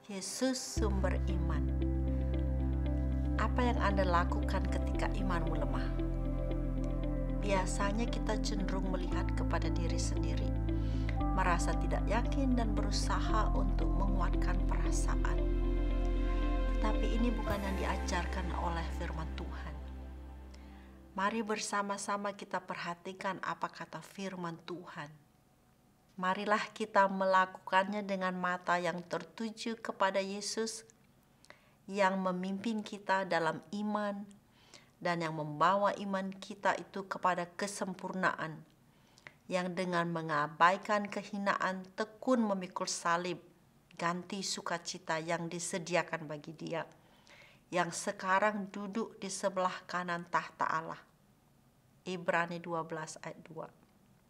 Yesus sumber iman. Apa yang Anda lakukan ketika imanmu lemah? Biasanya kita cenderung melihat kepada diri sendiri, merasa tidak yakin dan berusaha untuk menguatkan perasaan. Tetapi ini bukan yang diajarkan oleh firman Tuhan. Mari bersama-sama kita perhatikan apa kata firman Tuhan. Marilah kita melakukannya dengan mata yang tertuju kepada Yesus, yang memimpin kita dalam iman dan yang membawa iman kita itu kepada kesempurnaan, yang dengan mengabaikan kehinaan tekun memikul salib, ganti sukacita yang disediakan bagi Dia, yang sekarang duduk di sebelah kanan tahta Allah. Ibrani 12 ayat 2.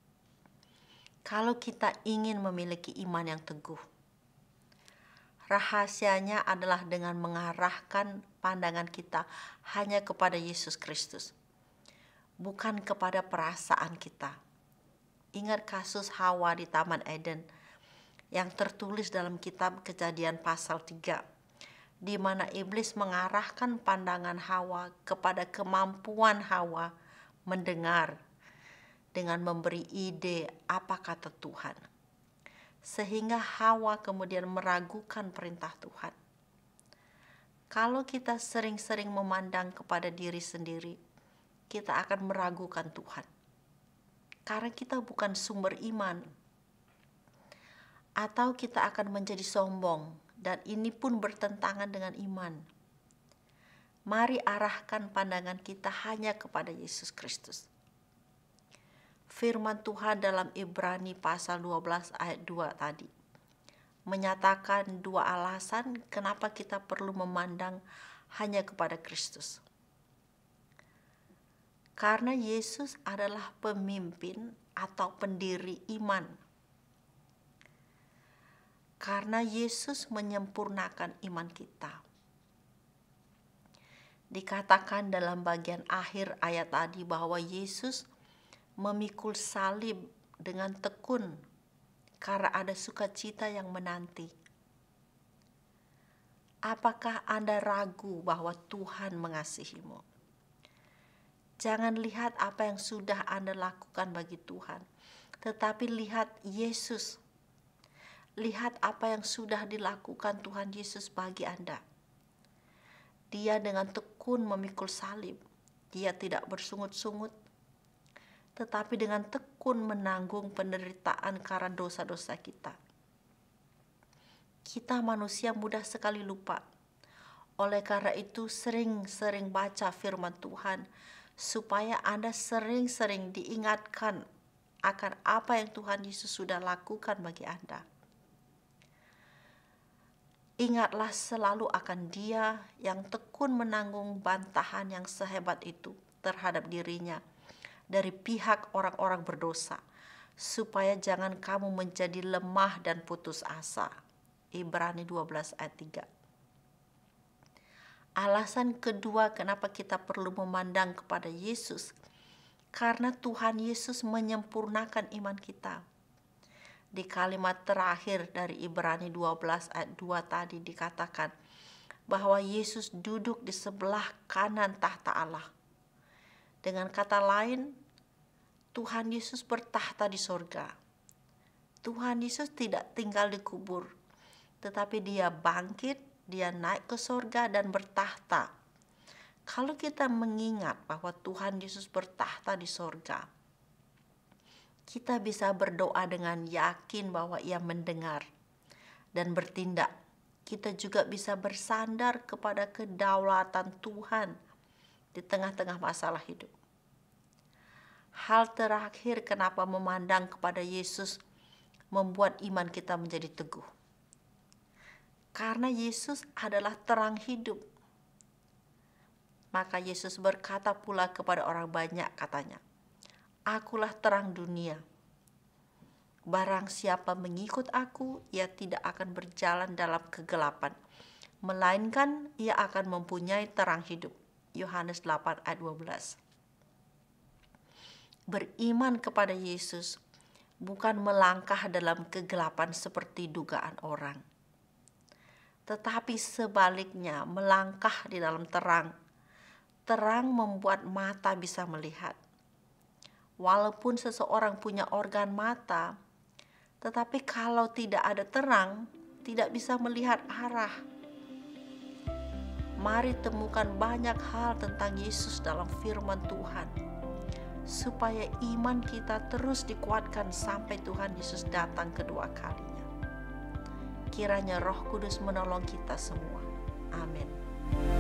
Kalau kita ingin memiliki iman yang teguh, rahasianya adalah dengan mengarahkan pandangan kita hanya kepada Yesus Kristus, bukan kepada perasaan kita. Ingat kasus Hawa di Taman Eden yang tertulis dalam kitab Kejadian pasal 3, di mana iblis mengarahkan pandangan Hawa kepada kemampuan Hawa mendengar dengan memberi ide apa kata Tuhan. Sehingga Hawa kemudian meragukan perintah Tuhan. Kalau kita sering-sering memandang kepada diri sendiri, kita akan meragukan Tuhan. Karena kita bukan sumber iman. Atau kita akan menjadi sombong, dan ini pun bertentangan dengan iman. Mari arahkan pandangan kita hanya kepada Yesus Kristus. Firman Tuhan dalam Ibrani pasal 12 ayat 2 tadi menyatakan dua alasan kenapa kita perlu memandang hanya kepada Kristus. Karena Yesus adalah pemimpin atau pendiri iman. Karena Yesus menyempurnakan iman kita. Dikatakan dalam bagian akhir ayat tadi bahwa Yesus memikul salib dengan tekun karena ada sukacita yang menanti. Apakah Anda ragu bahwa Tuhan mengasihimu? Jangan lihat apa yang sudah Anda lakukan bagi Tuhan, tetapi lihat Yesus. Lihat apa yang sudah dilakukan Tuhan Yesus bagi Anda. Dia dengan tekun memikul salib. Dia tidak bersungut-sungut, tetapi dengan tekun menanggung penderitaan karena dosa-dosa kita. Kita manusia mudah sekali lupa. Oleh karena itu sering-sering baca firman Tuhan, supaya Anda sering-sering diingatkan akan apa yang Tuhan Yesus sudah lakukan bagi Anda. Ingatlah selalu akan Dia yang tekun menanggung bantahan yang sehebat itu terhadap dirinya dari pihak orang-orang berdosa, supaya jangan kamu menjadi lemah dan putus asa. Ibrani 12 ayat 3. Alasan kedua kenapa kita perlu memandang kepada Yesus, karena Tuhan Yesus menyempurnakan iman kita. Di kalimat terakhir dari Ibrani 12 ayat 2 tadi dikatakan bahwa Yesus duduk di sebelah kanan tahta Allah. Dengan kata lain, Tuhan Yesus bertahta di sorga. Tuhan Yesus tidak tinggal di kubur, tetapi Dia bangkit, Dia naik ke sorga dan bertahta. Kalau kita mengingat bahwa Tuhan Yesus bertahta di sorga, kita bisa berdoa dengan yakin bahwa Ia mendengar dan bertindak. Kita juga bisa bersandar kepada kedaulatan Tuhan di tengah-tengah masalah hidup. Hal terakhir kenapa memandang kepada Yesus membuat iman kita menjadi teguh. Karena Yesus adalah terang hidup. Maka Yesus berkata pula kepada orang banyak, katanya, "Akulah terang dunia. Barang siapa mengikut aku, ia tidak akan berjalan dalam kegelapan, melainkan ia akan mempunyai terang hidup." Yohanes 8 ayat 12. Beriman kepada Yesus bukan melangkah dalam kegelapan seperti dugaan orang, tetapi sebaliknya melangkah di dalam terang. Terang membuat mata bisa melihat. Walaupun seseorang punya organ mata, tetapi kalau tidak ada terang, tidak bisa melihat arah. Mari temukan banyak hal tentang Yesus dalam firman Tuhan, supaya iman kita terus dikuatkan sampai Tuhan Yesus datang kedua kalinya. Kiranya Roh Kudus menolong kita semua. Amin.